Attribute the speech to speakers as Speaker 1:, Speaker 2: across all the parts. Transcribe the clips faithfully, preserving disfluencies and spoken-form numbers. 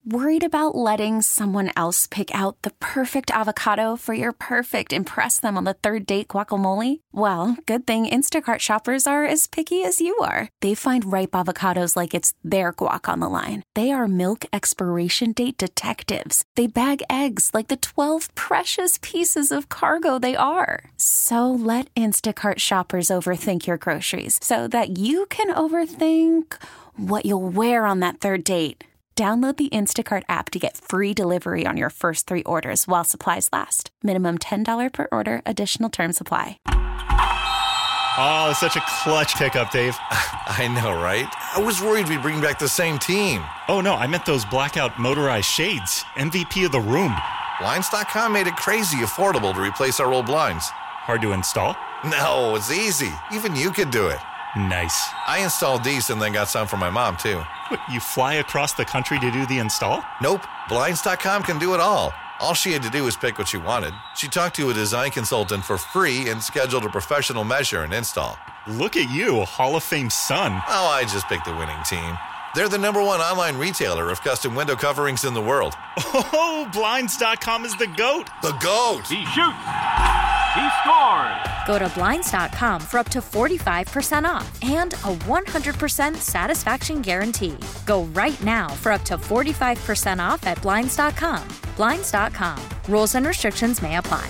Speaker 1: Worried about letting someone else pick out the perfect avocado for your perfect impress them on the third date guacamole? Well, good thing Instacart shoppers are as picky as you are. They find ripe avocados like it's their guac on the line. They are milk expiration date detectives. They bag eggs like the twelve precious pieces of cargo they are. So let Instacart shoppers overthink your groceries so that you can overthink what you'll wear on that third date. Download the Instacart app to get free delivery on your first three orders while supplies last. Minimum ten dollars per order. Additional terms apply.
Speaker 2: Oh, such a clutch pickup, Dave.
Speaker 3: I know, right? I was worried we'd bring back the same team.
Speaker 2: Oh, no, I meant those blackout motorized shades. M V P of the room.
Speaker 3: Blinds dot com made it crazy affordable to replace our old blinds.
Speaker 2: Hard to install?
Speaker 3: No, it's easy. Even you could do it.
Speaker 2: Nice.
Speaker 3: I installed these and then got some for my mom, too.
Speaker 2: What, you fly across the country to do the install?
Speaker 3: Nope. Blinds dot com can do it all. All she had to do was pick what she wanted. She talked to a design consultant for free and scheduled a professional measure and install.
Speaker 2: Look at you, a Hall of Fame son.
Speaker 3: Oh, I just picked the winning team. They're the number one online retailer of custom window coverings in the world.
Speaker 2: Oh, Blinds dot com is the GOAT.
Speaker 3: The GOAT!
Speaker 4: He shoots! He scores!
Speaker 5: Go to Blinds dot com for up to forty-five percent off and a one hundred percent satisfaction guarantee. Go right now for up to forty-five percent off at Blinds dot com. Blinds dot com. Rules and restrictions may apply.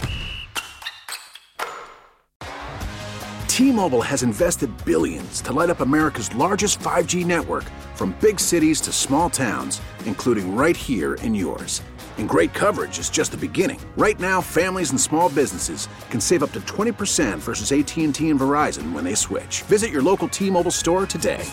Speaker 6: T-Mobile has invested billions to light up America's largest five G network, from big cities to small towns, including right here in yours. And great coverage is just the beginning. Right now, families and small businesses can save up to twenty percent versus A T and T and Verizon when they switch. Visit your local T-Mobile store today.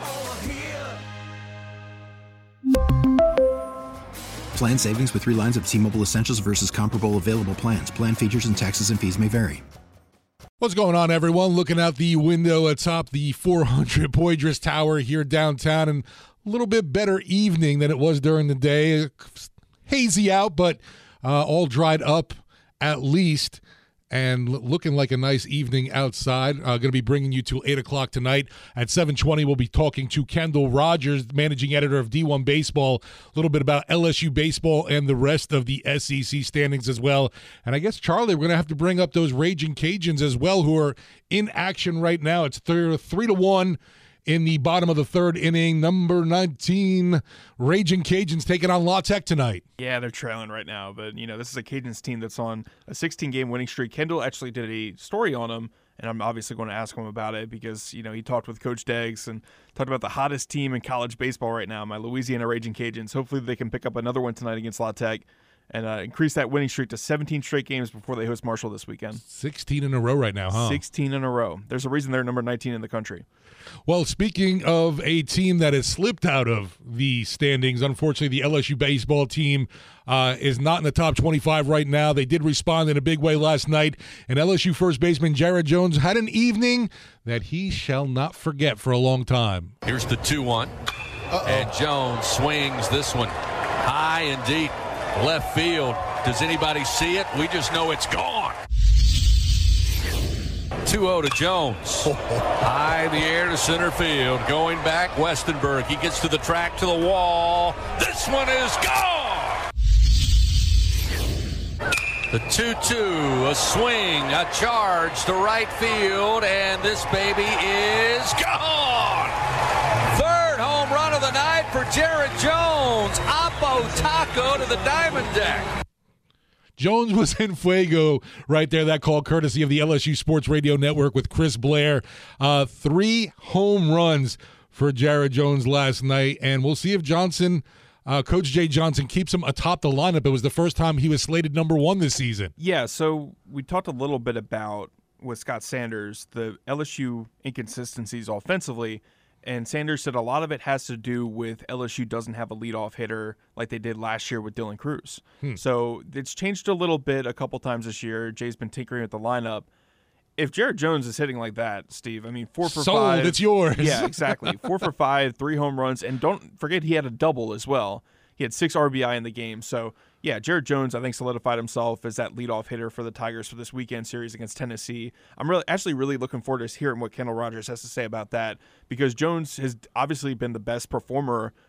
Speaker 7: Plan savings with three lines of T-Mobile Essentials versus comparable available plans. Plan features and taxes and fees may vary.
Speaker 8: What's going on, everyone? Looking out the window atop the four hundred Poydras Tower here downtown, and a little bit better evening than it was during the day. Hazy out, but uh, all dried up at least, and l- looking like a nice evening outside. Uh, going to be bringing you till eight o'clock tonight. At seven twenty, we'll be talking to Kendall Rogers, managing editor of D one Baseball, a little bit about L S U baseball and the rest of the S E C standings as well. And I guess, Charlie, we're going to have to bring up those Raging Cajuns as well, who are in action right now. It's th- three to one. In the bottom of the third inning, number nineteen, Raging Cajuns taking on La Tech tonight.
Speaker 9: Yeah, they're trailing right now, but, you know, this is a Cajuns team that's on a sixteen-game winning streak. Kendall actually did a story on them, and I'm obviously going to ask him about it because, you know, he talked with Coach Deggs and talked about the hottest team in college baseball right now, my Louisiana Raging Cajuns. Hopefully they can pick up another one tonight against La Tech and uh, increase that winning streak to seventeen straight games before they host Marshall this weekend.
Speaker 8: sixteen in a row right now, huh?
Speaker 9: sixteen in a row. There's a reason they're number nineteen in the country.
Speaker 8: Well, speaking of a team that has slipped out of the standings, unfortunately, the L S U baseball team uh, is not in the top twenty-five right now. They did respond in a big way last night, and L S U first baseman Jared Jones had an evening that he shall not forget for a long time.
Speaker 10: Here's the two one, and Jones swings this one high and deep left field. Does anybody see it? We just know it's gone. two oh to Jones. High in the air to center field. Going back, Westenberg. He gets to the track, to the wall. This one is gone! The two two, a swing, a charge to right field, and this baby is gone! Third home run of the night for Jared Jones. Oppo Taco to the diamond deck.
Speaker 8: Jones was in fuego right there. That call courtesy of the L S U Sports Radio Network with Chris Blair. Uh, three home runs for Jared Jones last night, and we'll see if Johnson, uh, Coach Jay Johnson, keeps him atop the lineup. It was the first time he was slated number one this season.
Speaker 9: Yeah, so we talked a little bit about, with Scott Sanders, the L S U inconsistencies offensively. And Sanders said a lot of it has to do with L S U doesn't have a leadoff hitter like they did last year with Dylan Cruz. Hmm. So it's changed a little bit a couple times this year. Jay's been tinkering with the lineup. If Jared Jones is hitting like that, Steve, I mean, four for
Speaker 8: Sold,
Speaker 9: five.
Speaker 8: it's yours.
Speaker 9: Yeah, exactly. Four for five, three home runs. And don't forget he had a double as well. He had six R B I in the game. So, yeah, Jared Jones, I think, solidified himself as that leadoff hitter for the Tigers for this weekend series against Tennessee. I'm really, actually really looking forward to hearing what Kendall Rogers has to say about that because Jones has obviously been the best performer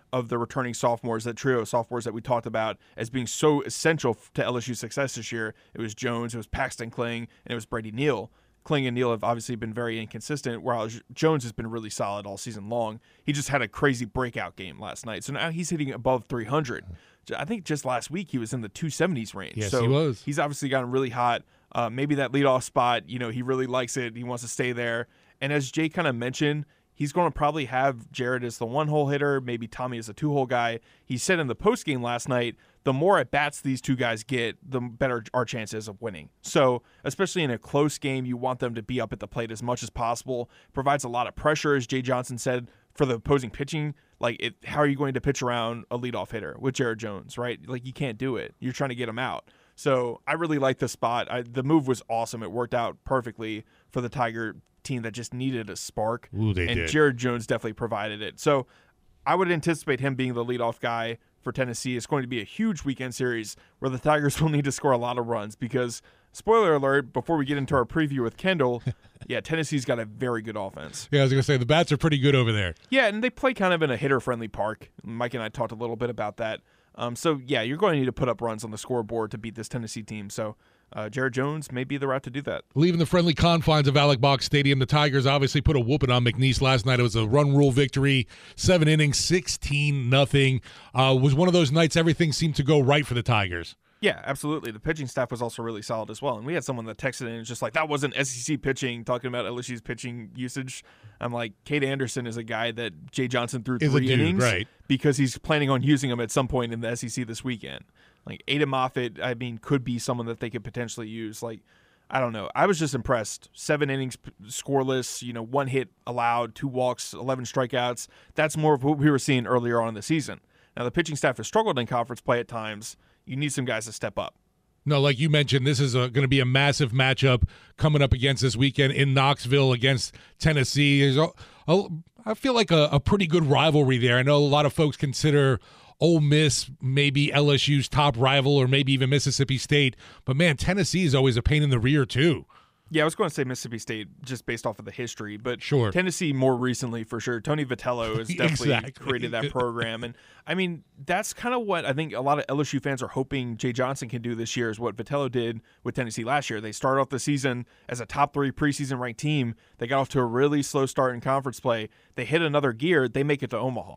Speaker 9: of the returning sophomores, that trio of sophomores that we talked about as being so essential to L S U's success this year. It was Jones, it was Paxton Kling, and it was Brady Neal. Kling and Neal have obviously been very inconsistent, while Jones has been really solid all season long. He just had a crazy breakout game last night, so now he's hitting above three hundred. I think just last week he was in the two seventies range.
Speaker 8: Yes,
Speaker 9: so
Speaker 8: he was.
Speaker 9: He's obviously gotten really hot. Uh, maybe that leadoff spot, you know, he really likes it. He wants to stay there. And as Jay kind of mentioned, he's going to probably have Jared as the one-hole hitter, maybe Tommy as a two-hole guy. He said in the postgame last night, the more at-bats these two guys get, the better our chances of winning. So, especially in a close game, you want them to be up at the plate as much as possible. Provides a lot of pressure, as Jay Johnson said, for the opposing pitching. Like, it, how are you going to pitch around a leadoff hitter with Jared Jones, right? Like, you can't do it. You're trying to get him out. So, I really like the spot. I, the move was awesome. It worked out perfectly for the Tiger team that just needed a spark.
Speaker 8: Ooh, they
Speaker 9: and
Speaker 8: did.
Speaker 9: Jared Jones definitely provided it. So I would anticipate him being the leadoff guy for Tennessee. It's going to be a huge weekend series where the Tigers will need to score a lot of runs because, spoiler alert, before we get into our preview with Kendall, yeah, Tennessee's got a very good offense.
Speaker 8: Yeah, I was going to say, the bats are pretty good over there.
Speaker 9: Yeah, and they play kind of in a hitter-friendly park. Mike and I talked a little bit about that. Um, so, yeah, you're going to need to put up runs on the scoreboard to beat this Tennessee team. So, Uh, Jared Jones may be the route to do that.
Speaker 8: Leaving the friendly confines of Alec Box Stadium, the Tigers obviously put a whooping on McNeese last night. It was a run rule victory, seven innings, sixteen nothing. Uh, was one of those nights everything seemed to go right for the Tigers.
Speaker 9: Yeah, absolutely. The pitching staff was also really solid as well. And we had someone that texted in and was just like, that wasn't S E C pitching, talking about L S U's pitching usage. I'm like, Cade Anderson is a guy that Jay Johnson threw
Speaker 8: Is a
Speaker 9: three
Speaker 8: dude,
Speaker 9: innings
Speaker 8: right.
Speaker 9: because he's planning on using him at some point in the S E C this weekend. Like, Aiden Moffitt, I mean, could be someone that they could potentially use. Like, I don't know. I was just impressed. Seven innings scoreless, you know, one hit allowed, two walks, eleven strikeouts. That's more of what we were seeing earlier on in the season. Now, the pitching staff has struggled in conference play at times. You need some guys to step up.
Speaker 8: No, like you mentioned, this is going to be a massive matchup coming up against this weekend in Knoxville against Tennessee. There's a, a, I feel like a, a pretty good rivalry there. I know a lot of folks consider Ole Miss maybe L S U's top rival or maybe even Mississippi State. But, man, Tennessee is always a pain in the rear, too.
Speaker 9: Yeah, I was going to say Mississippi State just based off of the history, but
Speaker 8: sure.
Speaker 9: Tennessee more recently for sure. Tony Vitello has definitely
Speaker 8: exactly.
Speaker 9: created that program. And, I mean, that's kind of what I think a lot of L S U fans are hoping Jay Johnson can do this year is what Vitello did with Tennessee last year. They started off the season as a top three preseason ranked team. They got off to a really slow start in conference play. They hit another gear. They make it to Omaha.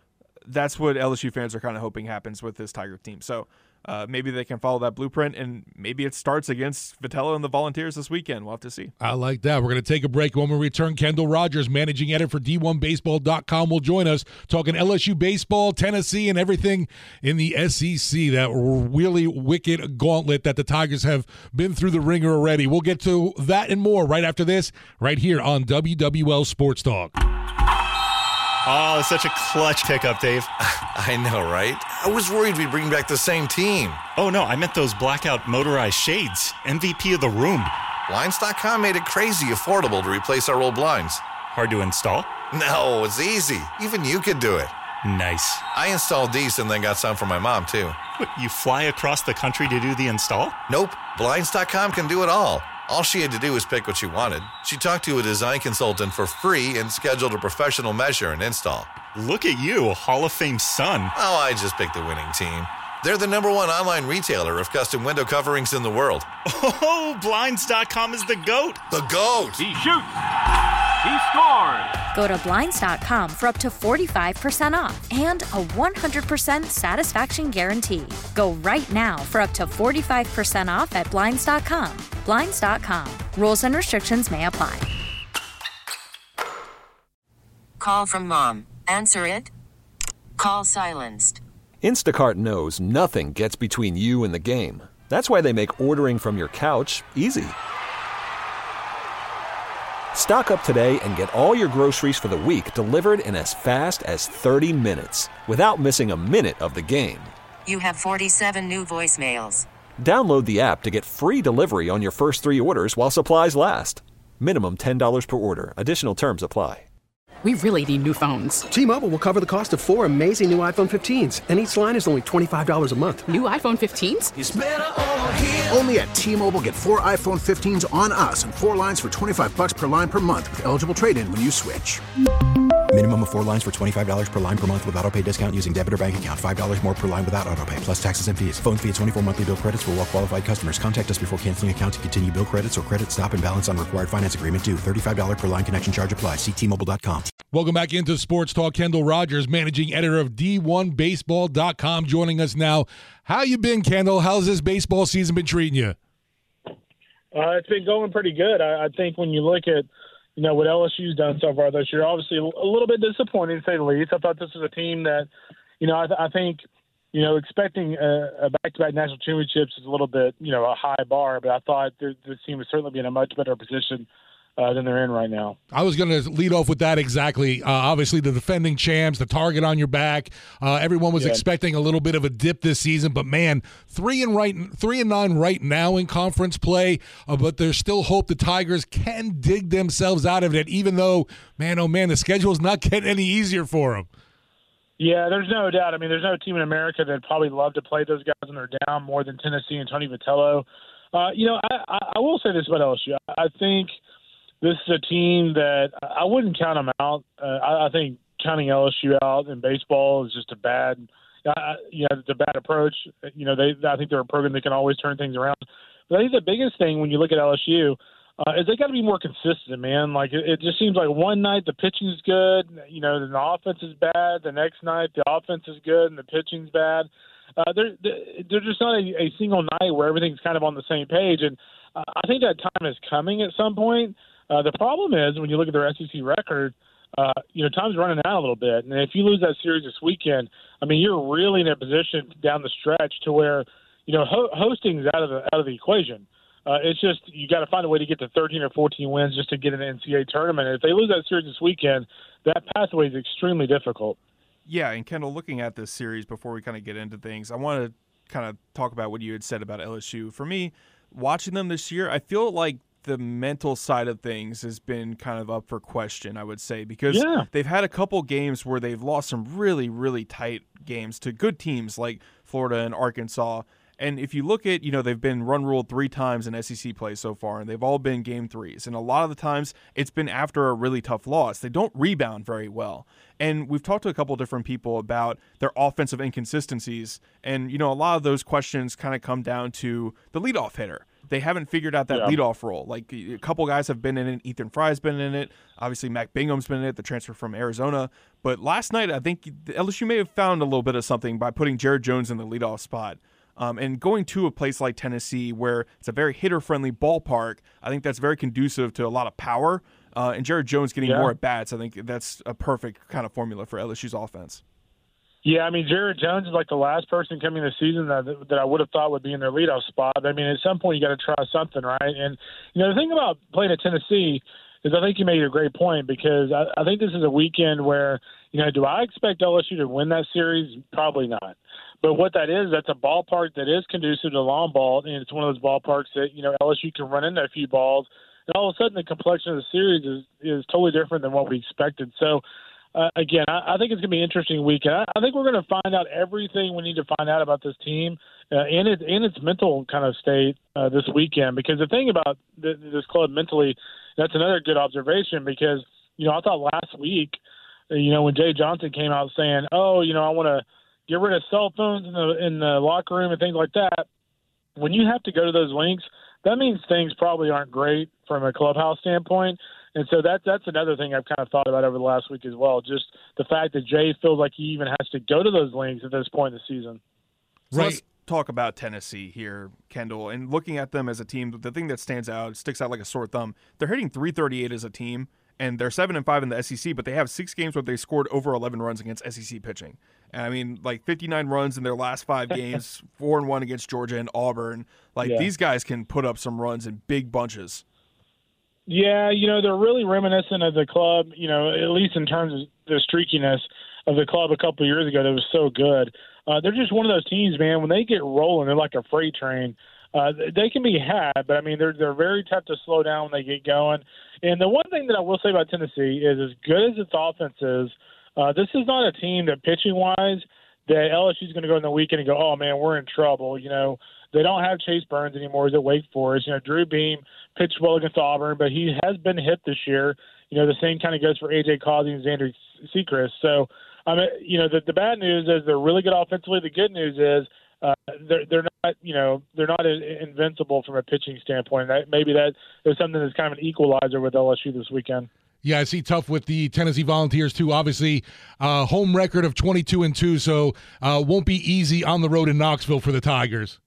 Speaker 9: That's what L S U fans are kind of hoping happens with this Tiger team. So uh, maybe they can follow that blueprint, and maybe it starts against Vitello and the Volunteers this weekend. We'll have to see.
Speaker 8: I like that. We're going to take a break. When we return, Kendall Rogers, managing editor for D one baseball dot com, will join us talking L S U baseball, Tennessee, and everything in the S E C, that really wicked gauntlet that the Tigers have been through the ringer already. We'll get to that and more right after this, right here on W W L Sports Talk.
Speaker 2: Oh, such a clutch pickup, Dave.
Speaker 3: I know, right? I was worried we'd bring back the same team.
Speaker 2: Oh, no, I meant those blackout motorized shades. M V P of the room.
Speaker 3: Blinds dot com made it crazy affordable to replace our old blinds.
Speaker 2: Hard to install?
Speaker 3: No, it's easy. Even you could do it.
Speaker 2: Nice.
Speaker 3: I installed these and then got some for my mom, too.
Speaker 2: What, you fly across the country to do the install?
Speaker 3: Nope. Blinds dot com can do it all. All she had to do was pick what she wanted. She talked to a design consultant for free and scheduled a professional measure and install.
Speaker 2: Look at you, Hall of Fame son.
Speaker 3: Oh, I just picked the winning team. They're the number one online retailer of custom window coverings in the world.
Speaker 2: Oh, Blinds dot com is the GOAT.
Speaker 3: The GOAT!
Speaker 4: He shoots! He scores!
Speaker 5: Go to Blinds dot com for up to forty-five percent off and a one hundred percent satisfaction guarantee. Go right now for up to forty-five percent off at Blinds dot com. Blinds dot com. Rules and restrictions may apply.
Speaker 11: Call from mom. Answer it. Call silenced.
Speaker 12: Instacart knows nothing gets between you and the game. That's why they make ordering from your couch easy. Stock up today and get all your groceries for the week delivered in as fast as thirty minutes without missing a minute of the game.
Speaker 11: You have forty-seven new voicemails.
Speaker 12: Download the app to get free delivery on your first three orders while supplies last. Minimum ten dollars per order. Additional terms apply.
Speaker 13: We really need new phones.
Speaker 14: T-Mobile will cover the cost of four amazing new iPhone fifteens, and each line is only twenty-five dollars a month.
Speaker 13: New iPhone fifteens?
Speaker 6: It's better over here. Only at T-Mobile, get four iPhone fifteens on us and four lines for twenty-five bucks per line per month with eligible trade-in when you switch.
Speaker 7: Minimum of four lines for twenty-five dollars per line per month with autopay discount using debit or bank account. five dollars more per line without autopay, plus taxes and fees. Phone fee at twenty-four monthly bill credits for well-qualified customers. Contact us before canceling account to continue bill credits or credit stop and balance on required finance agreement due. thirty-five dollars per line connection charge applies. See T Mobile dot com.
Speaker 8: Welcome back into Sports Talk. Kendall Rogers, managing editor of D one baseball dot com, joining us now. How you been, Kendall? How's this baseball season been treating you?
Speaker 15: Uh, it's been going pretty good. I, I think when you look at, you know, what L S U's done so far this year, obviously a little bit disappointing to say the least. I thought this was a team that, you know, I, I think, you know, expecting a, a back-to-back national championships is a little bit, you know, a high bar, but I thought this team would certainly be in a much better position Uh, than they're in right now.
Speaker 8: I was going to lead off with that exactly. Uh, obviously, the defending champs, the target on your back. Uh, everyone was
Speaker 15: yeah.
Speaker 8: expecting a little bit of a dip this season, but man, three and right, three and nine right now in conference play. Uh, but there's still hope the Tigers can dig themselves out of it, even though, man, oh man, the schedule is not getting any easier for them.
Speaker 15: Yeah, there's no doubt. I mean, there's no team in America that'd probably love to play those guys when they're down more than Tennessee and Tony Vitello. Uh, you know, I, I, I will say this about L S U. I, I think. This is a team that I wouldn't count them out. Uh, I, I think counting L S U out in baseball is just a bad, uh, you know, it's a bad approach. You know, they I think they're a program that can always turn things around. But I think the biggest thing when you look at L S U uh, is they got to be more consistent, man. Like it, it just seems like one night the pitching is good, you know, then the offense is bad. The next night the offense is good and the pitching's bad. Uh, they're they're just not a, a single night where everything's kind of on the same page. And uh, I think that time is coming at some point. Uh, the problem is when you look at their S E C record, uh, you know, time's running out a little bit. And if you lose that series this weekend, I mean, you're really in a position down the stretch to where, you know, ho- hosting's out of the out of the equation. Uh, it's just you got to find a way to get to thirteen or fourteen wins just to get in an N C double A tournament. And if they lose that series this weekend, that pathway is extremely difficult.
Speaker 9: Yeah, and Kendall, looking at this series before we kind of get into things, I want to kind of talk about what you had said about L S U. For me, watching them this year, I feel like the mental side of things has been kind of up for question, I would say, because
Speaker 15: yeah.
Speaker 9: they've had a couple games where they've lost some really, really tight games to good teams like Florida and Arkansas. And if you look at, you know, they've been run ruled three times in S E C play so far, and they've all been game threes. And a lot of the times it's been after a really tough loss. They don't rebound very well. And we've talked to a couple different people about their offensive inconsistencies. And, you know, a lot of those questions kind of come down to the leadoff hitter. They haven't figured out that yeah. leadoff role. Like a couple guys have been in it. Ethan Fry's been in it. Obviously, Mac Bingham's been in it, the transfer from Arizona. But last night, I think L S U may have found a little bit of something by putting Jared Jones in the leadoff spot. Um, and going to a place like Tennessee where it's a very hitter-friendly ballpark, I think that's very conducive to a lot of power. Uh, and Jared Jones getting yeah. more at-bats, I think that's a perfect kind of formula for L S U's offense.
Speaker 15: Yeah, I mean, Jared Jones is like the last person coming this season that that I would have thought would be in their leadoff spot. I mean, at some point you got to try something, right? And, you know, the thing about playing at Tennessee is I think you made a great point because I, I think this is a weekend where, you know, do I expect L S U to win that series? Probably not. But what that is, that's a ballpark that is conducive to long ball, and it's one of those ballparks that, you know, L S U can run into a few balls, and all of a sudden the complexion of the series is, is totally different than what we expected. So, Uh, again, I, I think it's going to be an interesting weekend. I, I think we're going to find out everything we need to find out about this team uh, and, it, and its mental kind of state uh, this weekend. Because the thing about th- this club mentally, that's another good observation because, you know, I thought last week, uh, you know, when Jay Johnson came out saying, oh, you know, I want to get rid of cell phones in the, in the locker room and things like that, when you have to go to those links, that means things probably aren't great from a clubhouse standpoint. And so that, that's another thing I've kind of thought about over the last week as well, just the fact that Jay feels like he even has to go to those links at this point in the season.
Speaker 9: So right. Let's talk about Tennessee here, Kendall. And looking at them as a team, the thing that stands out, sticks out like a sore thumb, they're hitting three thirty-eight as a team, and they're seven and five in the S E C, but they have six games where they scored over eleven runs against S E C pitching. And I mean, like fifty-nine runs in their last five games, four and one against Georgia and Auburn. Like yeah. these guys can put up some runs in big bunches.
Speaker 15: Yeah, you know, they're really reminiscent of the club, you know, at least in terms of the streakiness of the club a couple of years ago that was so good. Uh, they're just one of those teams, man, when they get rolling, they're like a freight train. Uh, they can be had, but, I mean, they're they're very tough to slow down when they get going. And the one thing that I will say about Tennessee is as good as its offense is, uh, this is not a team that pitching-wise that L S U's going to go in the weekend and go, oh, man, we're in trouble. You know, they don't have Chase Burns anymore. He's at Wake Forest. You know, Drew Beam pitched well against Auburn, but he has been hit this year. You know, the same kind of goes for A J Causey and Xander Sechrist. So, I mean, you know, the, the bad news is they're really good offensively. The good news is uh, they're they're not, you know, they're not invincible from a pitching standpoint. That maybe that is something that's kind of an equalizer with L S U this weekend.
Speaker 8: Yeah, I see tough with the Tennessee Volunteers too. Obviously, uh, home record of twenty-two and two, so uh, won't be easy on the road in Knoxville for the Tigers.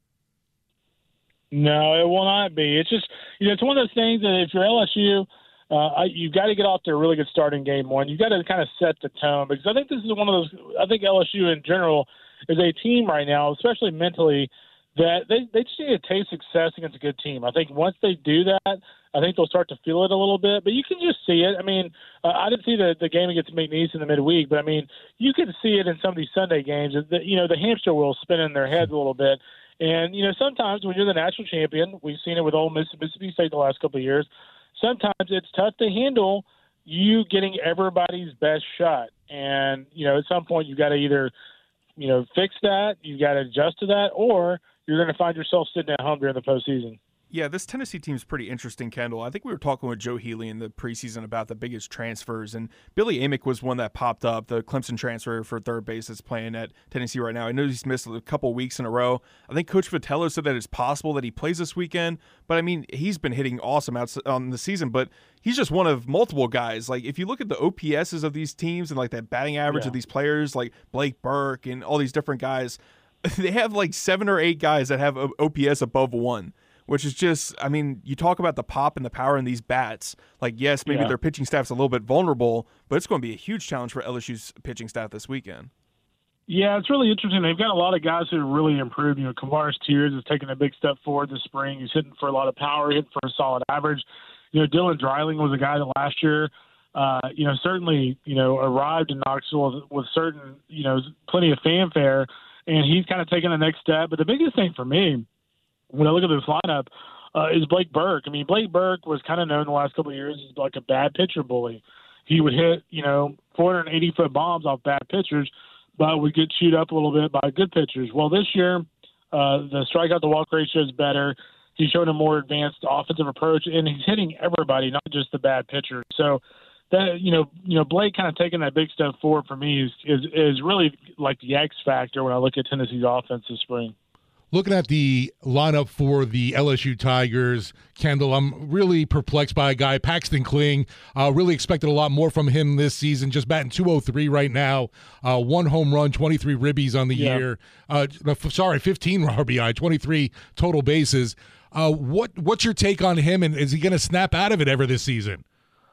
Speaker 15: No, it will not be. It's just, you know, it's one of those things that if you're L S U, uh, you've got to get off to a really good start in game one. You've got to kind of set the tone, because I think this is one of those, I think L S U in general is a team right now, especially mentally, that they, they just need to taste success against a good team. I think once they do that, I think they'll start to feel it a little bit. But you can just see it. I mean, uh, I didn't see the, the game against McNeese in the midweek, but, I mean, you can see it in some of these Sunday games. The, you know, the hamster wheel spin in their heads a little bit. And, you know, sometimes when you're the national champion, we've seen it with Ole Miss, Mississippi State the last couple of years, sometimes it's tough to handle you getting everybody's best shot. And, you know, at some point you've got to either, you know, fix that, you've got to adjust to that, or you're going to find yourself sitting at home during the postseason.
Speaker 9: Yeah, this Tennessee team is pretty interesting, Kendall. I think we were talking with Joe Healy in the preseason about the biggest transfers, and Billy Amick was one that popped up, the Clemson transfer for third base that's playing at Tennessee right now. I know he's missed a couple weeks in a row. I think Coach Vitello said that it's possible that he plays this weekend, but, I mean, he's been hitting awesome out on the season, but he's just one of multiple guys. Like, if you look at the O P S's of these teams and, like, that batting average
Speaker 15: yeah.
Speaker 9: of these players, like Blake Burke and all these different guys, they have, like, seven or eight guys that have O P S above one. Which is just, I mean, you talk about the pop and the power in these bats. Like, yes, maybe
Speaker 15: yeah.
Speaker 9: their pitching staff's a little bit vulnerable, but it's going to be a huge challenge for L S U's pitching staff this weekend.
Speaker 15: Yeah, it's really interesting. They've got a lot of guys who have really improved. You know, Kavaris Tears has taken a big step forward this spring. He's hitting for a lot of power, hitting for a solid average. You know, Dylan Dreiling was a guy that last year, uh, you know, certainly, you know, arrived in Knoxville with, with certain, you know, plenty of fanfare, and he's kind of taken the next step. But the biggest thing for me, when I look at this lineup, uh, is Blake Burke. I mean, Blake Burke was kind of known the last couple of years as like a bad pitcher bully. He would hit, you know, four hundred eighty foot bombs off bad pitchers, but would get chewed up a little bit by good pitchers. Well, this year, uh, the strikeout to walk ratio is better. He's showing a more advanced offensive approach, and he's hitting everybody, not just the bad pitchers. So that, you know, you know, Blake kind of taking that big step forward for me is is, is really like the X factor when I look at Tennessee's offense this spring.
Speaker 8: Looking at the lineup for the L S U Tigers, Kendall, I'm really perplexed by a guy, Paxton Kling. Uh, really expected a lot more from him this season. Just batting two oh three right now. Uh, one home run, twenty-three ribbies on the yeah. year. Uh, sorry, fifteen R B I, twenty-three total bases. Uh, what What's your take on him, and is he going to snap out of it ever this season?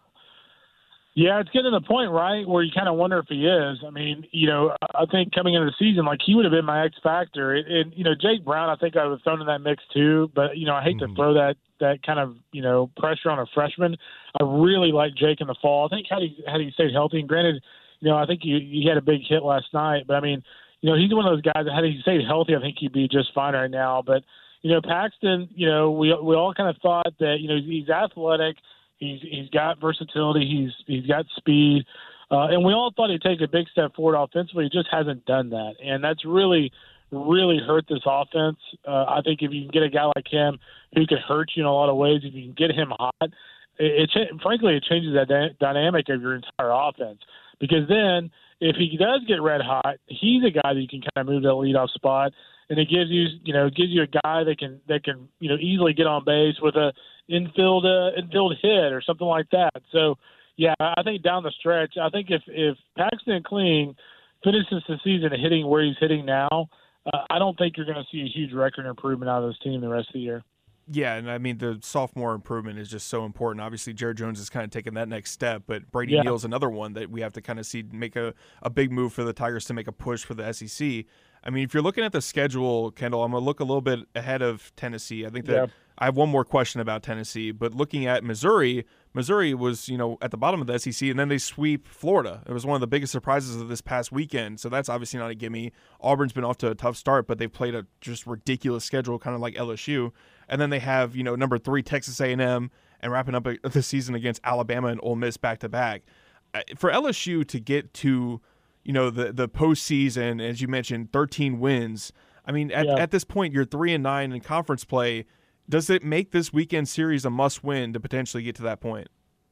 Speaker 15: Yeah, it's getting to the point, right, where you kind of wonder if he is. I mean, you know, I think coming into the season, like, he would have been my X factor. And, and you know, Jake Brown, I think I would have thrown in that mix too. But, you know, I hate mm-hmm. to throw that that kind of, you know, pressure on a freshman. I really like Jake in the fall. I think had he had he stayed healthy, and granted, you know, I think he, he had a big hit last night. But, I mean, you know, he's one of those guys that had he stayed healthy, I think he'd be just fine right now. But, you know, Paxton, you know, we we all kind of thought that, you know, he's athletic. He's he's got versatility. He's he's got speed, uh, and we all thought he'd take a big step forward offensively. He just hasn't done that, and that's really really hurt this offense. Uh, I think if you can get a guy like him who could hurt you in a lot of ways, if you can get him hot, it, it frankly it changes that dy- dynamic of your entire offense. Because then if he does get red hot, he's a guy that you can kind of move to the leadoff spot, and it gives you you know gives you a guy that can that can you know easily get on base with a infield uh, infield hit or something like that. So, yeah, I think down the stretch, I think if, if Paxton Kling finishes the season hitting where he's hitting now, uh, I don't think you're going to see a huge record improvement out of this team the rest of the year.
Speaker 9: Yeah, and I mean, the sophomore improvement is just so important. Obviously, Jared Jones is kind of taking that next step, but Brady
Speaker 15: yeah.
Speaker 9: Neal's another one that we have to kind of see make a, a big move for the Tigers to make a push for the S E C. I mean, if you're looking at the schedule, Kendall, I'm going to look a little bit ahead of Tennessee. I think that yeah. I have one more question about Tennessee, but looking at Missouri, Missouri was, you know, at the bottom of the S E C, and then they sweep Florida. It was one of the biggest surprises of this past weekend, so that's obviously not a gimme. Auburn's been off to a tough start, but they've played a just ridiculous schedule, kind of like L S U. And then they have, you know, number three, Texas A and M, and wrapping up the season against Alabama and Ole Miss back-to-back. For L S U to get to, you know, the the postseason, as you mentioned, thirteen wins. I mean, at,
Speaker 15: Yeah.
Speaker 9: at this point, you're three and nine in conference play. Does it make this weekend series a must-win to potentially get to that point?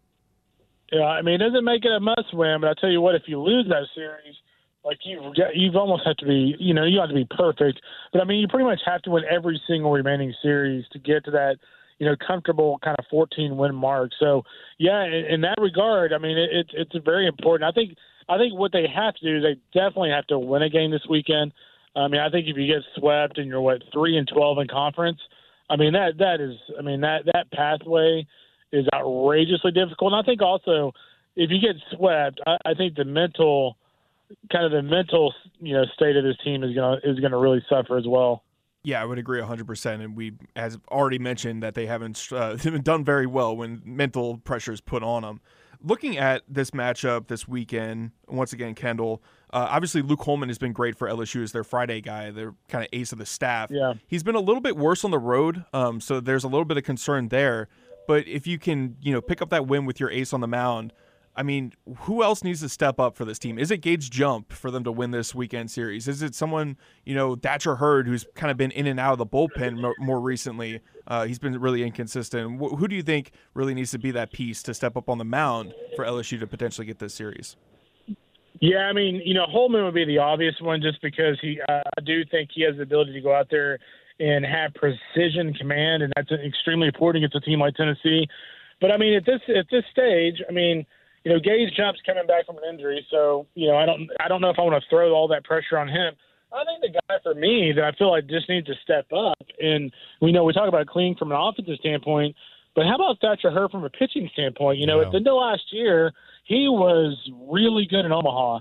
Speaker 15: Yeah, I mean, it doesn't make it a must-win, but I tell you what, if you lose that series, like you've got, you've almost have to be, you know, you have to be perfect. But I mean, you pretty much have to win every single remaining series to get to that, you know, comfortable kind of fourteen win mark. So yeah, in, in that regard, I mean, it, it's it's very important. I think I think what they have to do is they definitely have to win a game this weekend. I mean, I think if you get swept and you're what three and twelve in conference, I mean that that is, I mean that that pathway is outrageously difficult. And I think also if you get swept, I, I think the mental kind of the mental you know state of this team is gonna is gonna really suffer as well.
Speaker 9: Yeah, I would agree one hundred percent. And we, as already mentioned, that they haven't uh, done very well when mental pressure is put on them. Looking at this matchup this weekend, once again, Kendall, uh, obviously Luke Holman has been great for L S U as their Friday guy, their kind of ace of the staff.
Speaker 15: Yeah.
Speaker 9: He's been a little bit worse on the road, um, so there's a little bit of concern there. But if you can, you know, pick up that win with your ace on the mound, I mean, who else needs to step up for this team? Is it Gage Jump for them to win this weekend series? Is it someone, you know, Thatcher Hurd, who's kind of been in and out of the bullpen more, more recently? Uh, he's been really inconsistent. Wh- who do you think really needs to be that piece to step up on the mound for L S U to potentially get this series?
Speaker 15: Yeah, I mean, you know, Holman would be the obvious one just because he, uh, I do think he has the ability to go out there and have precision command, and that's extremely important against a team like Tennessee. But I mean, at this at this stage, I mean, you know, Gage Jump's coming back from an injury, so you know, I don't I don't know if I want to throw all that pressure on him. I think the guy for me that I feel like just needs to step up, and we know we talk about clean from an offensive standpoint, but how about Thatcher Hurd from a pitching standpoint? You know,
Speaker 8: Yeah.
Speaker 15: at the end of last year, he was really good in Omaha,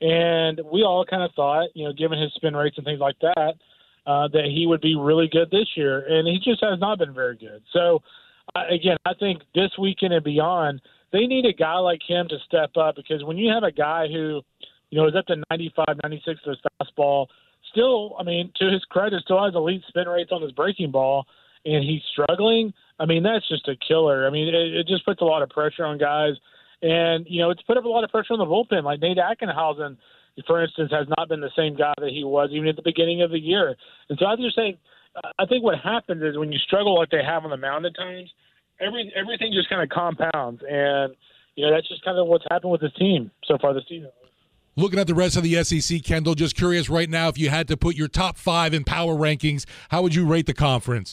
Speaker 15: and we all kind of thought, you know, given his spin rates and things like that, uh, that he would be really good this year, and he just has not been very good. So, uh, again, I think this weekend and beyond, they need a guy like him to step up, because when you have a guy who, you know, is up to ninety-five, ninety-six with his fastball, still, I mean, to his credit, still has elite spin rates on his breaking ball, and he's struggling, I mean, that's just a killer. I mean, it, it just puts a lot of pressure on guys. And, you know, it's put up a lot of pressure on the bullpen. Like Nate Ackenhausen, for instance, has not been the same guy that he was even at the beginning of the year. And so I just think, I think what happens is when you struggle like they have on the mound at times, every everything just kind of compounds. And, you know, that's just kind of what's happened with this team so far this season.
Speaker 8: Looking at the rest of the S E C, Kendall, just curious right now, if you had to put your top five in power rankings, how would you rate the conference?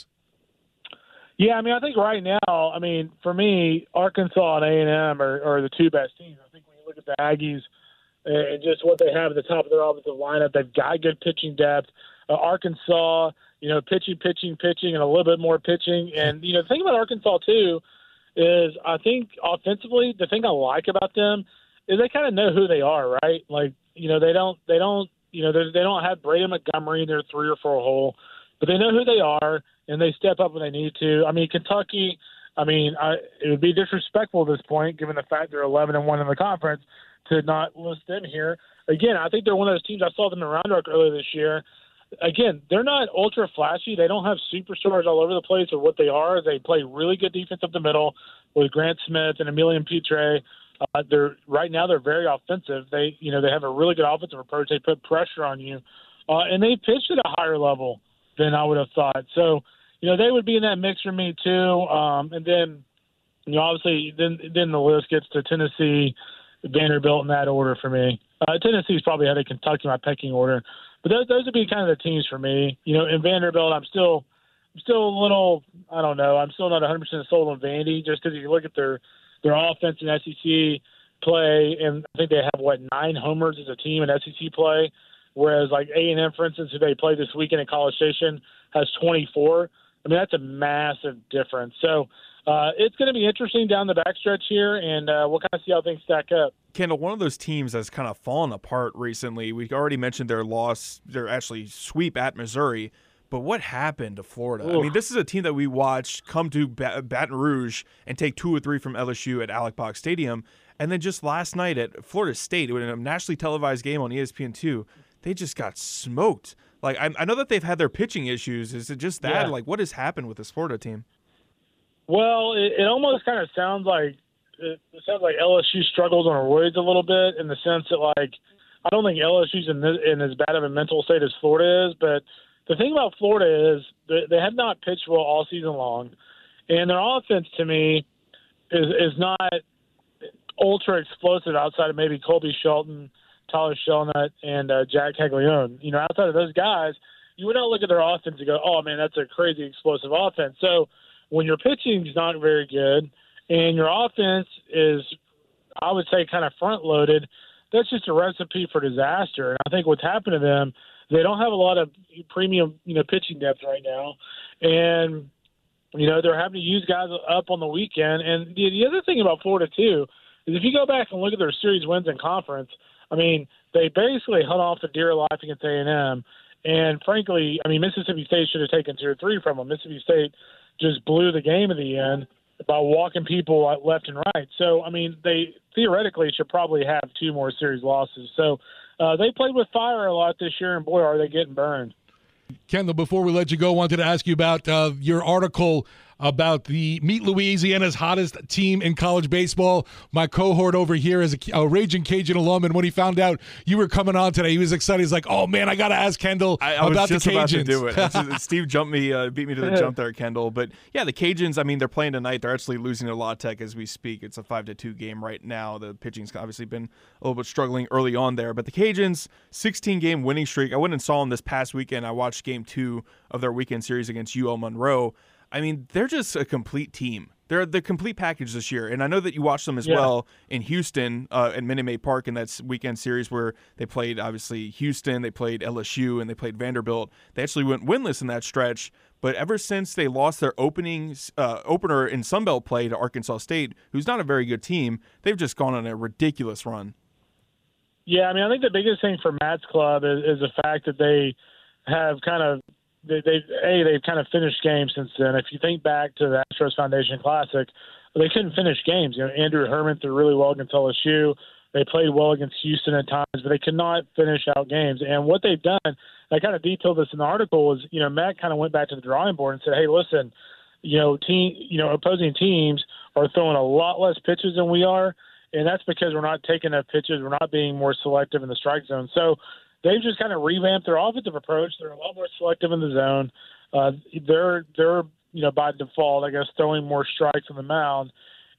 Speaker 15: Yeah, I mean, I think right now, I mean, for me, Arkansas and A and M are, are the two best teams. I think when you look at the Aggies and just what they have at the top of their offensive lineup, they've got good pitching depth. Uh, Arkansas, you know, pitching, pitching, pitching, and a little bit more pitching. And, you know, the thing about Arkansas, too, is I think offensively, the thing I like about them is they kind of know who they are, right? Like, you know, they don't, they don't, you know, they don't have Braden Montgomery in their three or four hole, but they know who they are, and they step up when they need to. I mean, Kentucky, I mean, I, it would be disrespectful at this point, given the fact they're eleven and one in the conference, to not list them here. Again, I think they're one of those teams. I saw them in Round Rock earlier this year. Again, they're not ultra flashy. They don't have superstars all over the place, or what they are. They play really good defense up the middle with Grant Smith and Emilian Petre. Uh, they're right now they're very offensive. They, you know, they have a really good offensive approach. They put pressure on you, uh, and they pitched at a higher level than I would have thought. So, you know, they would be in that mix for me too. Um, and then, you know, obviously, then then the list gets to Tennessee, Vanderbilt in that order for me. Uh, Tennessee's probably ahead of Kentucky in my pecking order, but those those would be kind of the teams for me. You know, in Vanderbilt, I'm still I'm still a little, I don't know, I'm still not one hundred percent sold on Vandy, just because if you look at their their offense in S E C play, and I think they have what nine homers as a team in S E C play. Whereas like A and M, for instance, who they play this weekend at College Station, has twenty-four. I mean, that's a massive difference. So uh, it's going to be interesting down the backstretch here, and uh, we'll kind of see how things stack up.
Speaker 9: Kendall, one of those teams that's kind of fallen apart recently, we already mentioned their loss, their actually sweep at Missouri, but what happened to Florida?
Speaker 15: Ooh.
Speaker 9: I mean, this is a team that we watched come to Baton Rouge and take two or three from L S U at Alec Box Stadium, and then just last night at Florida State, in a nationally televised game on E S P N two, they just got smoked. Like, I, I know that they've had their pitching issues. Is it just that?
Speaker 15: Yeah.
Speaker 9: Like, what has happened with this Florida team?
Speaker 15: Well, it, it almost kind of sounds like it, it sounds like L S U struggles on roids a little bit, in the sense that, like, I don't think L S U's in, this, in as bad of a mental state as Florida is. But the thing about Florida is they, they have not pitched well all season long, and their offense to me is is not ultra explosive outside of maybe Colby Shelton, Tyler Shelnut, and uh, Jack Caglione. You know, outside of those guys, you would not look at their offense and go, oh, man, that's a crazy explosive offense. So when your pitching is not very good and your offense is, I would say, kind of front-loaded, that's just a recipe for disaster. And I think what's happened to them, they don't have a lot of premium, you know, pitching depth right now. And, you know, they're having to use guys up on the weekend. And the, the other thing about Florida, too, is if you go back and look at their series wins in conference, I mean, they basically hung off the deer life against A and M. And frankly, I mean, Mississippi State should have taken two or three from them. Mississippi State just blew the game at the end by walking people left and right. So, I mean, they theoretically should probably have two more series losses. So uh, they played with fire a lot this year, and boy, are they getting burned.
Speaker 8: Kendall, before we let you go, I wanted to ask you about uh, your article about the Meet Louisiana's hottest team in college baseball. My cohort over here is a, a Raging Cajun alum, and when he found out you were coming on today, he was excited. He's like, oh, man, I got to ask Kendall
Speaker 9: I, I
Speaker 8: about
Speaker 9: was just
Speaker 8: the Cajuns.
Speaker 9: About to do it. Steve jumped me, uh, beat me to the jump there, Kendall. But, yeah, the Cajuns, I mean, they're playing tonight. They're actually losing to La Tech as we speak. It's a five to two game right now. The pitching's obviously been a little bit struggling early on there. But the Cajuns, sixteen-game winning streak. I went and saw them this past weekend. I watched game two of their weekend series against U L Monroe. I mean, they're just a complete team. They're the complete package this year. And I know that you watched them as yeah. well in Houston uh, at Minute Maid Park in that weekend series where they played, obviously, Houston, they played L S U, and they played Vanderbilt. They actually went winless in that stretch. But ever since they lost their opening uh, opener in Sunbelt play to Arkansas State, who's not a very good team, they've just gone on a ridiculous run.
Speaker 15: Yeah, I mean, I think the biggest thing for Matt's club is, is the fact that they have kind of They, they've a they've kind of finished games since then. If you think back to the Astros Foundation Classic, they couldn't finish games. You know, Andrew Herman threw really well against L S U. They played well against Houston at times, but they could not finish out games. And what they've done, I kind of detailed this in the article, is you know Matt kind of went back to the drawing board and said, "Hey, listen, you know, team, you know, opposing teams are throwing a lot less pitches than we are, and that's because we're not taking enough pitches. We're not being more selective in the strike zone." So they've just kind of revamped their offensive approach. They're a lot more selective in the zone. Uh, they're they're you know by default, I guess, throwing more strikes on the mound.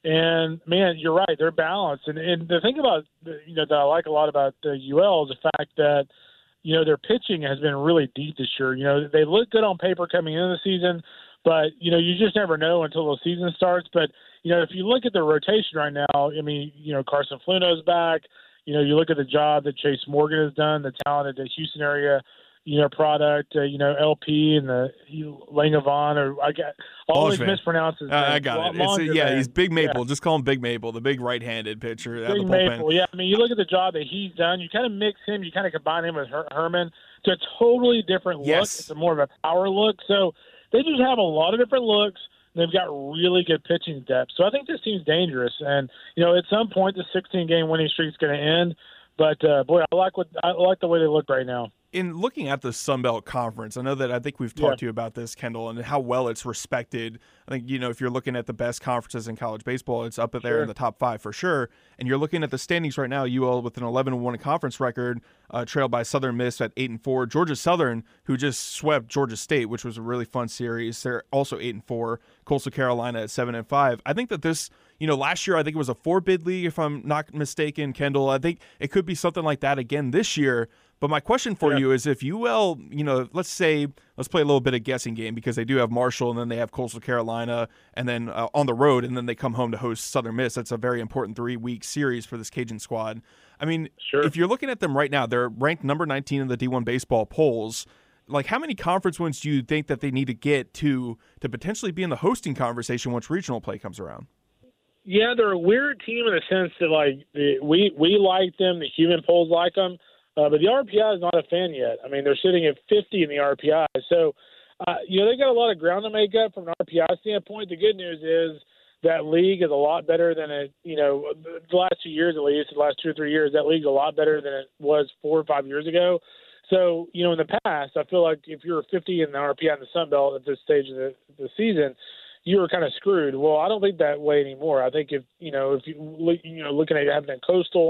Speaker 15: And man, you're right, they're balanced. And, and the thing about you know that I like a lot about the U L is the fact that you know their pitching has been really deep this year. You know they look good on paper coming into the season, but you know you just never know until the season starts. But you know if you look at the rotation right now, I mean you know Carson Fluno's back. You know, you look at the job that Chase Morgan has done, the talented the Houston area, you know, product, uh, you know, L P and the Langevin, or I got always mispronounced his name.
Speaker 9: Uh, I got it. It's, yeah, he's Big Maple. Yeah. Just call him Big Maple, the big right-handed pitcher.
Speaker 15: Big Maple, yeah. I mean, you look at the job that he's done. You kind of mix him, you kind of combine him with Her- Herman. It's a totally different look.
Speaker 9: Yes.
Speaker 15: It's a more of a power look. So they just have a lot of different looks. They've got really good pitching depth. So I think this team's dangerous. And, you know, at some point the sixteen-game winning streak is going to end. But, uh, boy, I like what I like the way they look right now.
Speaker 9: In looking at the Sun Belt Conference, I know that I think we've talked
Speaker 15: yeah.
Speaker 9: to you about this, Kendall, and how well it's respected. I think, you know, if you're looking at the best conferences in college baseball, it's up there
Speaker 15: sure.
Speaker 9: in the top five for sure. And you're looking at the standings right now, U L with an eleven and one conference record, uh, trailed by Southern Miss at eight and four. Georgia Southern, who just swept Georgia State, which was a really fun series, they're also eight and four. Coastal Carolina at seven and five. I think that this, you know, last year I think it was a four-bid league, if I'm not mistaken, Kendall. I think it could be something like that again this year. But my question for yeah. you is if U L, you know, let's say, let's play a little bit of guessing game because they do have Marshall and then they have Coastal Carolina and then uh, on the road and then they come home to host Southern Miss. That's a very important three-week series for this Cajun squad. I mean,
Speaker 15: sure.
Speaker 9: if you're looking at them right now, they're ranked number nineteen in the D one baseball polls. Like, how many conference wins do you think that they need to get to to potentially be in the hosting conversation once regional play comes around?
Speaker 15: Yeah, they're a weird team in the sense that, like, the, we, we like them, the human polls like them. Uh, but the R P I is not a fan yet. I mean, they're sitting at fifty in the R P I. So, uh, you know, they got a lot of ground to make up from an R P I standpoint. The good news is that league is a lot better than it, you know, the last two years at least, the last two or three years, that league's a lot better than it was four or five years ago. So, you know, in the past, I feel like if you're fifty in the R P I in the Sun Belt at this stage of the, the season, you were kind of screwed. Well, I don't think that way anymore. I think if, you know, if you, you know, looking at having a Coastal,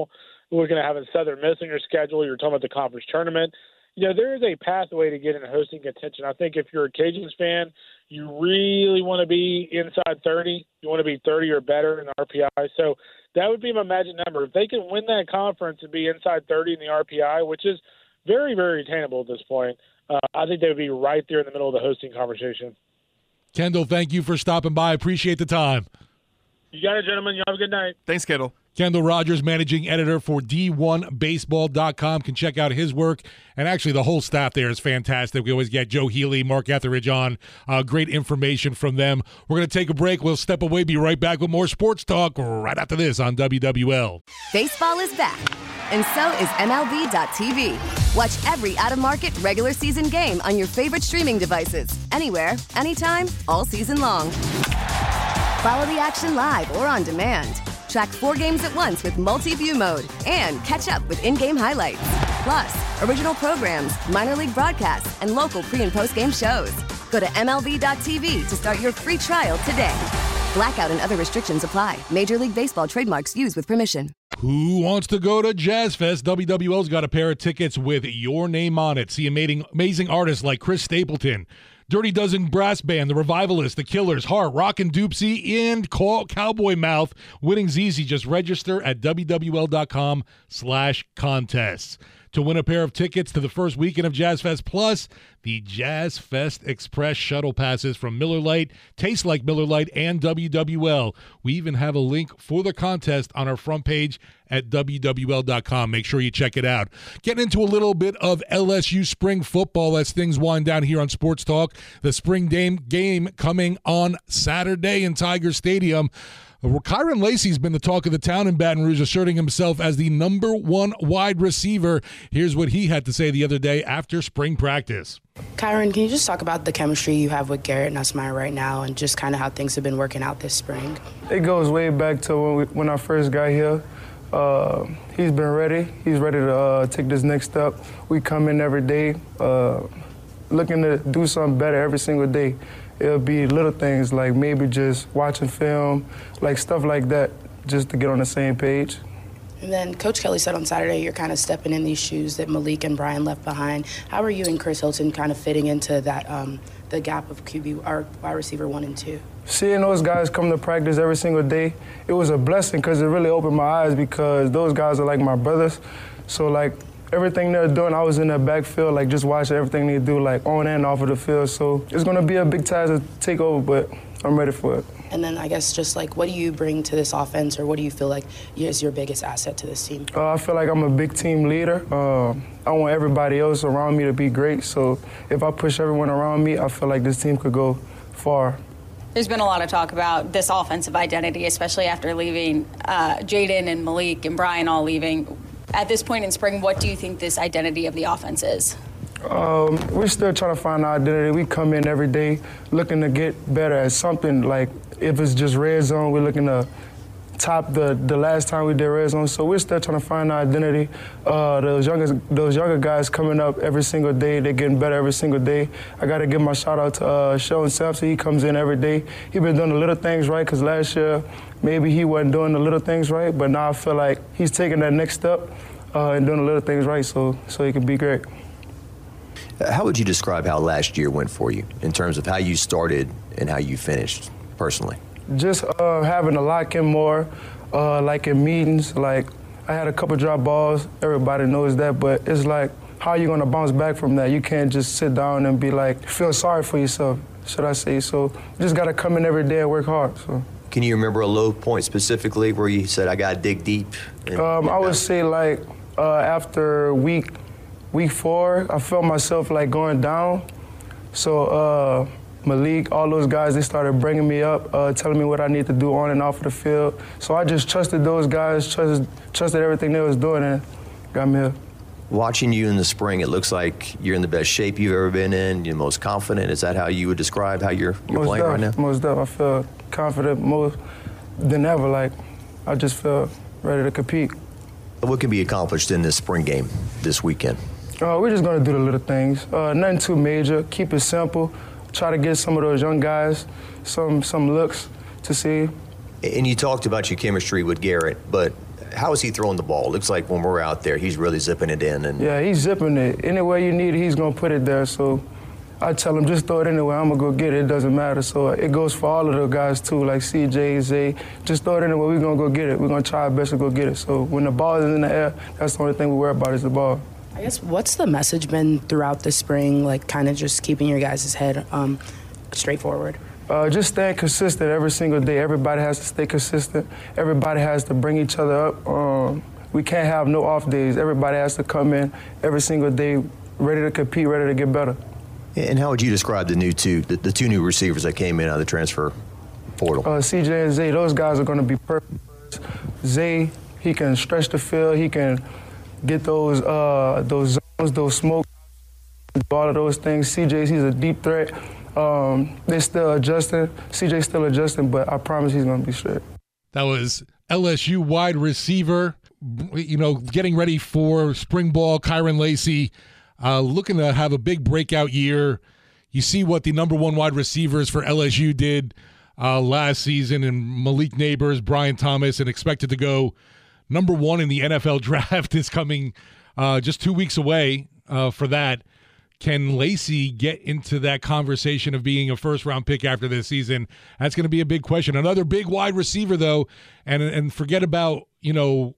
Speaker 15: we're going to have a Southern Miss on your schedule. You're talking about the conference tournament. You know, there is a pathway to get in hosting contention. I think if you're a Cajuns fan, you really want to be inside thirty. You want to be thirty or better in the R P I. So that would be my magic number. If they can win that conference and be inside thirty in the R P I, which is very, very attainable at this point, uh, I think they would be right there in the middle of the hosting conversation.
Speaker 8: Kendall, thank you for stopping by. I appreciate the time.
Speaker 15: You got it, gentlemen. You have a good night.
Speaker 9: Thanks, Kendall.
Speaker 8: Kendall Rogers, managing editor for D one baseball dot com. Can check out his work. And actually, the whole staff there is fantastic. We always get Joe Healy, Mark Etheridge on. Uh, great information from them. We're going to take a break. We'll step away, be right back with more sports talk right after this on W W L.
Speaker 16: Baseball is back, and so is M L B dot T V. Watch every out-of-market regular season game on your favorite streaming devices. Anywhere, anytime, all season long. Follow the action live or on demand. Track four games at once with multi-view mode and catch up with in-game highlights. Plus, original programs, minor league broadcasts, and local pre- and post-game shows. Go to M L B dot T V to start your free trial today. Blackout and other restrictions apply. Major League Baseball trademarks used with permission.
Speaker 8: Who wants to go to Jazz Fest? W W L's got a pair of tickets with your name on it. See amazing, amazing artists like Chris Stapleton, Dirty Dozen Brass Band, The Revivalists, The Killers, Heart, Rockin' Doopsie, and Call Cowboy Mouth. Winning's easy. Just register at W W L dot com slash contests. To win a pair of tickets to the first weekend of Jazz Fest, plus the Jazz Fest Express shuttle passes from Miller Lite, Taste Like Miller Lite, and W W L. We even have a link for the contest on our front page at W W L dot com. Make sure you check it out. Getting into a little bit of L S U spring football as things wind down here on Sports Talk. The spring game, game coming on Saturday in Tiger Stadium. Kyron Lacey's been the talk of the town in Baton Rouge, asserting himself as the number one wide receiver. Here's what he had to say the other day after spring practice.
Speaker 17: Kyron, can you just talk about the chemistry you have with Garrett Nussmeier right now and just kind of how things have been working out this spring?
Speaker 18: It goes way back to when, we, when I first got here. Uh, he's been ready. He's ready to uh, take this next step. We come in every day uh, looking to do something better every single day. It'll be little things like maybe just watching film, like stuff like that, just to get on the same page.
Speaker 17: And then Coach Kelly said on Saturday you're kind of stepping in these shoes that Malik and Brian left behind. How are you and Chris Hilton kind of fitting into that, um, the gap of Q B or wide receiver one and two?
Speaker 18: Seeing those guys come to practice every single day, it was a blessing because it really opened my eyes because those guys are like my brothers. So like everything they're doing, I was in the backfield, like just watching everything they do, like on and off of the field. So it's gonna be a big task to take over, but I'm ready for it.
Speaker 17: And then I guess just like, what do you bring to this offense, or what do you feel like is your biggest asset to this team?
Speaker 18: Uh, I feel like I'm a big team leader. Uh, I want everybody else around me to be great. So if I push everyone around me, I feel like this team could go far.
Speaker 19: There's been a lot of talk about this offensive identity, especially after leaving uh, Jaden and Malik and Brian all leaving. At this point in spring, what do you think this identity of the offense is?
Speaker 18: Um, we're still trying to find our identity. We come in every day looking to get better at something. Like if it's just red zone, we're looking to top the, the last time we did red zone. So we're still trying to find our identity. Uh, those younger those younger guys coming up every single day, they're getting better every single day. I got to give my shout out to uh, Sheldon Sampson. He comes in every day. He's been doing the little things right because last year maybe he wasn't doing the little things right, but now I feel like he's taking that next step uh, and doing the little things right so so he can be great.
Speaker 20: How would you describe how last year went for you in terms of how you started and how you finished personally?
Speaker 18: Just uh, having to lock in more, uh, like in meetings. Like I had a couple drop balls. Everybody knows that, but it's like, how are you going to bounce back from that? You can't just sit down and be like, feel sorry for yourself, should I say. So you just got to come in every day and work hard. So.
Speaker 20: Can you remember a low point specifically where you said, I got to dig deep? And,
Speaker 18: um, I would say like uh, after week week four, I felt myself like going down. So uh, Malik, all those guys, they started bringing me up, uh, telling me what I need to do on and off of the field. So I just trusted those guys, trusted, trusted everything they was doing, and got me here.
Speaker 20: Watching you in the spring, it looks like you're in the best shape you've ever been in. You're most confident. Is that how you would describe how you're, you're playing
Speaker 18: def,
Speaker 20: right now?
Speaker 18: Most definitely. I feel confident more than ever. Like, I just feel ready to compete.
Speaker 20: What can be accomplished in this spring game this weekend?
Speaker 18: Uh, we're just going to do the little things. Uh, nothing too major. Keep it simple. Try to get some of those young guys some some looks to see.
Speaker 20: And you talked about your chemistry with Garrett, but how is he throwing the ball? Looks like when we're out there, he's really zipping it in. And
Speaker 18: yeah, he's zipping it. Anywhere you need it, he's going to put it there. So I tell him, just throw it anywhere. I'm going to go get it. It doesn't matter. So it goes for all of the guys, too, like C J, Zay. Just throw it anywhere. We're going to go get it. We're going to try our best to go get it. So when the ball is in the air, that's the only thing we worry about is the ball.
Speaker 17: I guess what's the message been throughout the spring, like kind of just keeping your guys' head um, straightforward?
Speaker 18: Uh, just staying consistent every single day. Everybody has to stay consistent. Everybody has to bring each other up. Um, we can't have no off days. Everybody has to come in every single day ready to compete, ready to get better.
Speaker 20: And how would you describe the new two, the, the two new receivers that came in out of the transfer portal?
Speaker 18: Uh, C J and Zay, those guys are going to be perfect. Zay, he can stretch the field. He can get those uh, those zones, those smoke, all of those things. C J, he's a deep threat. Um, they're still adjusting. C J's still adjusting, but I promise he's going to be straight.
Speaker 8: That was L S U wide receiver, you know, getting ready for spring ball. Kyren Lacy, uh, looking to have a big breakout year. You see what the number one wide receivers for L S U did uh, last season, and Malik Neighbors, Brian Thomas, and expected to go number one in the N F L draft is coming uh, just two weeks away uh, for that. Can Lacy get into that conversation of being a first-round pick after this season? That's going to be a big question. Another big wide receiver, though, and and forget about, you know,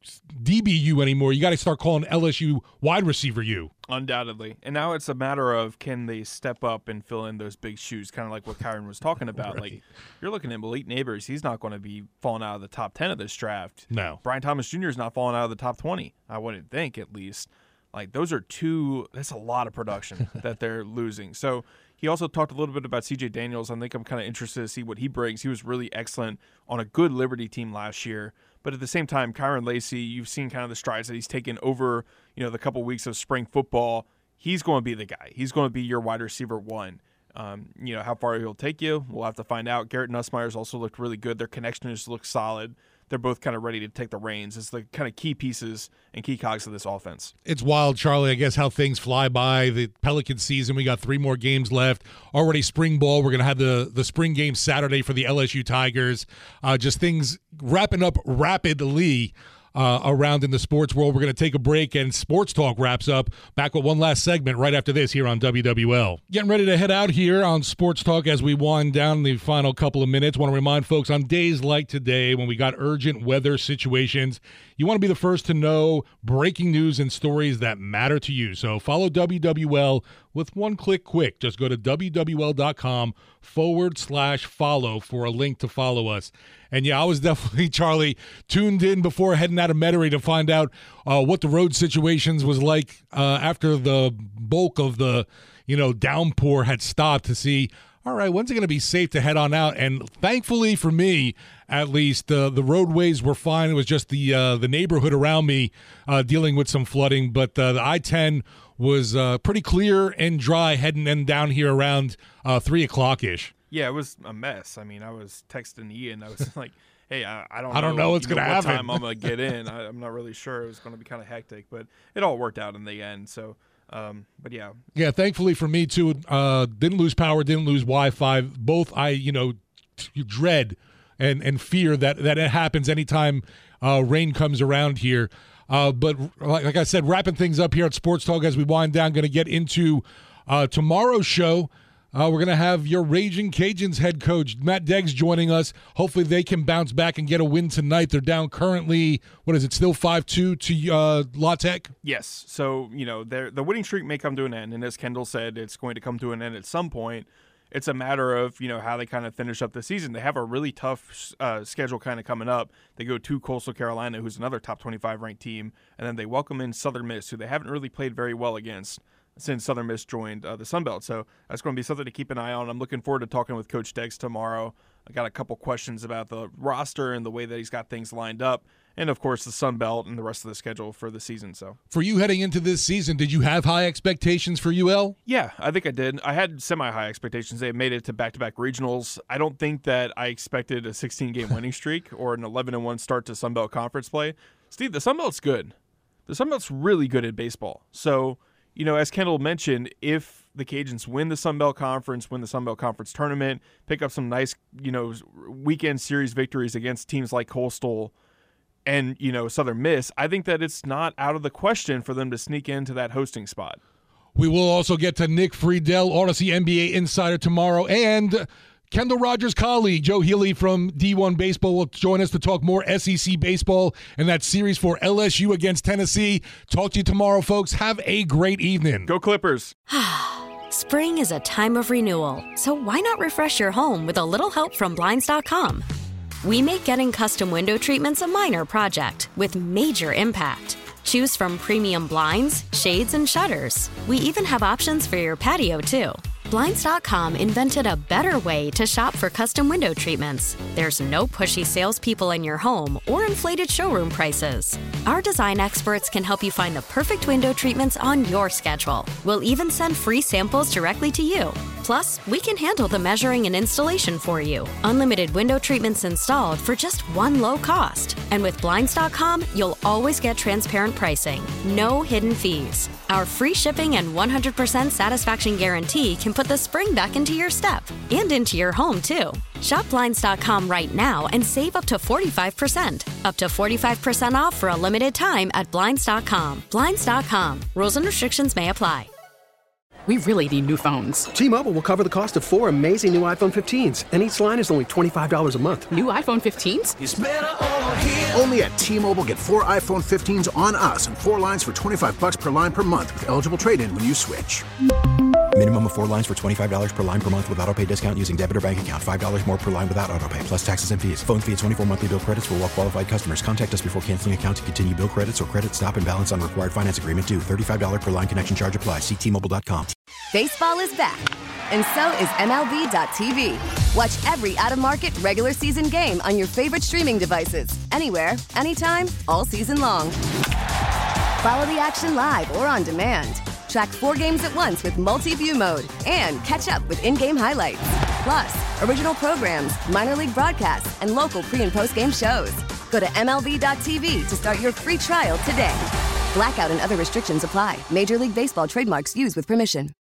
Speaker 8: D B U anymore. You got to start calling L S U wide receiver U.
Speaker 9: Undoubtedly. And now it's a matter of can they step up and fill in those big shoes, kind of like what Kyren was talking about. Right. Like, you're looking at Malik Neighbors. He's not going to be falling out of the top ten of this draft.
Speaker 8: No.
Speaker 9: Brian Thomas Junior is not falling out of the top twenty, I wouldn't think, at least. Like, those are two – that's a lot of production that they're losing. So he also talked a little bit about C J Daniels. I think I'm kind of interested to see what he brings. He was really excellent on a good Liberty team last year. But at the same time, Kyren Lacy, you've seen kind of the strides that he's taken over, you know, the couple weeks of spring football. He's going to be the guy. He's going to be your wide receiver one. Um, you know, how far he'll take you, we'll have to find out. Garrett Nussmeier's also looked really good. Their connection just looks solid. They're both kind of ready to take the reins. It's the kind of key pieces and key cogs of this offense.
Speaker 8: It's wild, Charlie, I guess, how things fly by. The Pelican season, we got three more games left. Already spring ball. We're going to have the, the spring game Saturday for the L S U Tigers. Uh, just things wrapping up rapidly uh, around in the sports world. We're going to take a break, and Sports Talk wraps up. Back with one last segment right after this here on W W L. Getting ready to head out here on Sports Talk as we wind down the final couple of minutes. Want to remind folks, on days like today when we got urgent weather situations, you want to be the first to know breaking news and stories that matter to you. So follow W W L with one click quick. Just go to WWL.com forward slash follow for a link to follow us. And yeah, I was definitely, Charlie, tuned in before heading out of Metairie to find out uh, what the road situations was like uh, after the bulk of the, you know, downpour had stopped, to see, all right, when's it going to be safe to head on out? And thankfully for me, at least, uh, the roadways were fine. It was just the uh, the neighborhood around me uh, dealing with some flooding. But uh, the I ten was uh, pretty clear and dry heading in down here around uh, three o'clock-ish.
Speaker 9: Yeah, it was a mess. I mean, I was texting Ian. I was like, hey, I, I don't know.
Speaker 8: I don't know what's going to happen.
Speaker 9: What time I'm going to get in. I, I'm not really sure. It was going to be kind of hectic. But it all worked out in the end. So, um, but yeah.
Speaker 8: Yeah, thankfully for me, too, uh, didn't lose power, didn't lose Wi-Fi. Both I, you know, t- dread and, and fear that, that it happens anytime uh, rain comes around here. Uh, but like, like I said, wrapping things up here at Sports Talk as we wind down, going to get into uh, tomorrow's show. Uh, we're going to have your Raging Cajuns head coach, Matt Deggs, joining us. Hopefully they can bounce back and get a win tonight. They're down currently, what is it, still five two to uh, La Tech?
Speaker 9: Yes. So, you know, the winning streak may come to an end. And as Kendall said, it's going to come to an end at some point. It's a matter of, you know, how they kind of finish up the season. They have a really tough uh, schedule kind of coming up. They go to Coastal Carolina, who's another top twenty-five ranked team, and then they welcome in Southern Miss, who they haven't really played very well against since Southern Miss joined uh, the Sun Belt. So that's going to be something to keep an eye on. I'm looking forward to talking with Coach Deggs tomorrow. I got a couple questions about the roster and the way that he's got things lined up, and, of course, the Sun Belt and the rest of the schedule for the season. So,
Speaker 8: for you heading into this season, did you have high expectations for U L?
Speaker 9: Yeah, I think I did. I had semi-high expectations. They made it to back-to-back regionals. I don't think that I expected a sixteen-game winning streak or an eleven and one start to Sun Belt Conference play. Steve, the Sun Belt's good. The Sun Belt's really good at baseball. So, you know, as Kendall mentioned, if the Cajuns win the Sun Belt Conference, win the Sun Belt Conference tournament, pick up some nice, you know, weekend series victories against teams like Coastal, and, you know, Southern Miss, I think that it's not out of the question for them to sneak into that hosting spot.
Speaker 8: We will also get to Nick Friedel, Odyssey N B A Insider, tomorrow, and Kendall Rogers' colleague, Joe Healy from D one Baseball, will join us to talk more S E C baseball and that series for L S U against Tennessee. Talk to you tomorrow, folks. Have a great evening.
Speaker 9: Go Clippers.
Speaker 5: Spring is a time of renewal, so why not refresh your home with a little help from Blinds dot com? We make getting custom window treatments a minor project with major impact. Choose from premium blinds, shades, and shutters. We even have options for your patio, too. Blinds dot com invented a better way to shop for custom window treatments. There's no pushy salespeople in your home or inflated showroom prices. Our design experts can help you find the perfect window treatments on your schedule. We'll even send free samples directly to you. Plus, we can handle the measuring and installation for you. Unlimited window treatments installed for just one low cost. And with Blinds dot com, you'll always get transparent pricing. No hidden fees. Our free shipping and one hundred percent satisfaction guarantee can put the spring back into your step and into your home, too. Shop Blinds dot com right now and save up to forty-five percent. Up to forty-five percent off for a limited time at Blinds dot com. Blinds dot com. Rules and restrictions may apply.
Speaker 13: We really need new phones.
Speaker 14: T-Mobile will cover the cost of four amazing new iPhone fifteens, and each line is only twenty-five dollars a month.
Speaker 13: New iPhone fifteens?
Speaker 6: It's better over here. Only at T-Mobile, get four iPhone fifteens on us and four lines for twenty-five dollars per line per month with eligible trade-in when you switch.
Speaker 7: Minimum of four lines for twenty-five dollars per line per month with autopay discount using debit or bank account. five dollars more per line without autopay, plus taxes and fees. Phone fee at twenty-four monthly bill credits for well-qualified customers. Contact us before canceling account to continue bill credits or credit stop and balance on required finance agreement due. thirty-five dollars per line connection charge applies. See T Mobile dot com.
Speaker 16: Baseball is back, and so is M L B dot T V. Watch every out-of-market regular season game on your favorite streaming devices, anywhere, anytime, all season long. Follow the action live or on demand. Track four games at once with multi-view mode and catch up with in-game highlights. Plus, original programs, minor league broadcasts, and local pre- and post-game shows. Go to M L B dot T V to start your free trial today. Blackout and other restrictions apply. Major League Baseball trademarks used with permission.